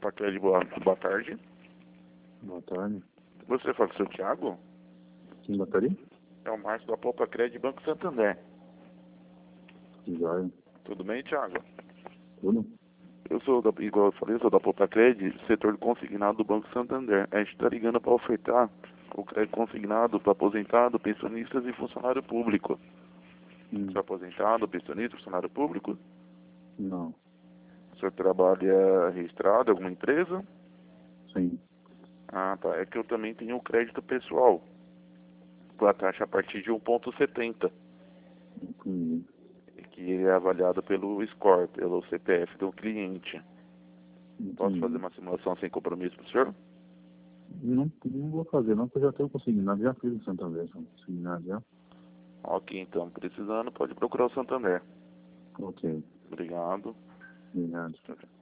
Popacred, boa tarde. Boa tarde. Você fala com o seu Thiago? Quem gostaria? É o Márcio da Popacred Banco Santander. Jóia. Tudo bem, Thiago? Tudo? Eu sou, igual eu falei, sou da Popacred, setor consignado do Banco Santander. A gente está ligando para ofertar o crédito consignado para aposentado, pensionistas e funcionário público. Você é aposentado, pensionista, funcionário público? Não. O senhor trabalha registrado em alguma empresa? Sim. Ah, tá. É que eu também tenho o crédito pessoal, com a taxa a partir de 1,70, Entendi. que é avaliado pelo score, pelo CPF do cliente. Posso fazer Entendi. uma simulação sem compromisso para o senhor? Não vou fazer não, porque eu já tenho consignado, já fiz o Santander, consignado já. Ok, então, precisando, pode procurar o Santander. Ok. Obrigado. Obrigado. Tchau, tchau.